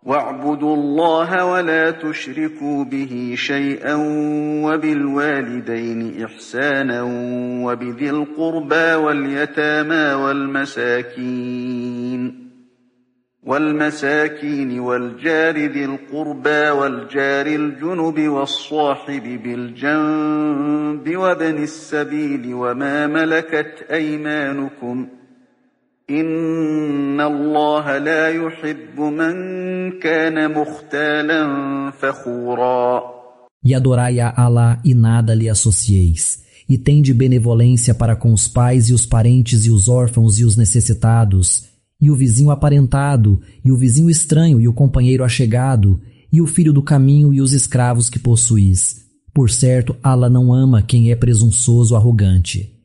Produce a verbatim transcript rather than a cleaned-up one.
واعبدوا الله ولا تشركوا به شيئا وبالوالدين إحسانا وبذي القربى واليتامى والمساكين والمساكين والجار ذي القربى والجار الجنب والصاحب بالجنب وابن السبيل وما ملكت أيمانكم إن الله لا يحب من كان مختالا فخورا. E adorai a Allah e nada lhe associeis. E tende benevolência para com os pais e os parentes e os órfãos e os necessitados, e o vizinho aparentado, e o vizinho estranho e o companheiro achegado, e o filho do caminho e os escravos que possuís. Por certo, Allah não ama quem é presunçoso ou arrogante.